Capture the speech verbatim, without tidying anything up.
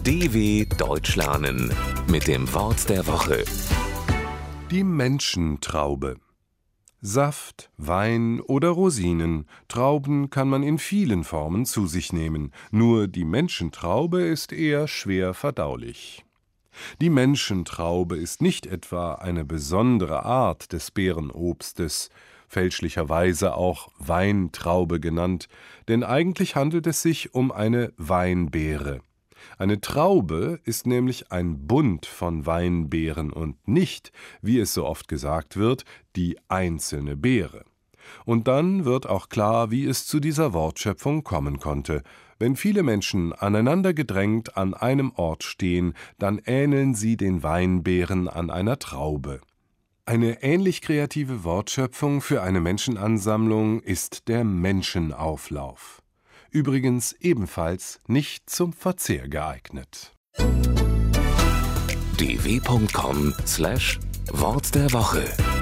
D W Deutsch lernen mit dem Wort der Woche. Die Menschentraube. Saft, Wein oder Rosinen, Trauben kann man in vielen Formen zu sich nehmen, nur die Menschentraube ist eher schwer verdaulich. Die Menschentraube ist nicht etwa eine besondere Art des Beerenobstes, fälschlicherweise auch Weintraube genannt, denn eigentlich handelt es sich um eine Weinbeere. Eine Traube ist nämlich ein Bund von Weinbeeren und nicht, wie es so oft gesagt wird, die einzelne Beere. Und dann wird auch klar, wie es zu dieser Wortschöpfung kommen konnte. Wenn viele Menschen aneinander gedrängt an einem Ort stehen, dann ähneln sie den Weinbeeren an einer Traube. Eine ähnlich kreative Wortschöpfung für eine Menschenansammlung ist der Menschenauflauf. Übrigens ebenfalls nicht zum Verzehr geeignet. d w punkt com slash Wort der Woche